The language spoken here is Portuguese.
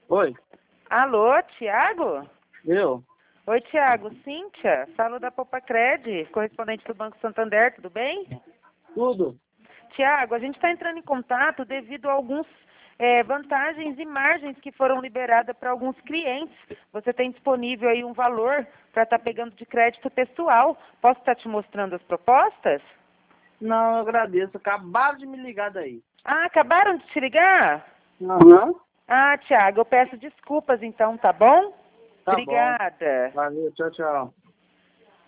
Oi, Alô, Tiago? eu? Oi, Tiago. Cíntia, falo da Popacred, correspondente do Banco Santander, tudo bem? Tudo? Tiago, a gente está entrando em contato devido a alguns vantagens e margens que foram liberadas para alguns clientes. Você tem disponível aí um valor para estar pegando de crédito pessoal. Posso estar te mostrando as propostas? Não, eu agradeço. Acabaram de me ligar daí. Ah, acabaram de te ligar? Aham. Ah, Tiago, eu peço desculpas então, tá bom? Tá bom. Obrigada. Valeu, tchau, tchau.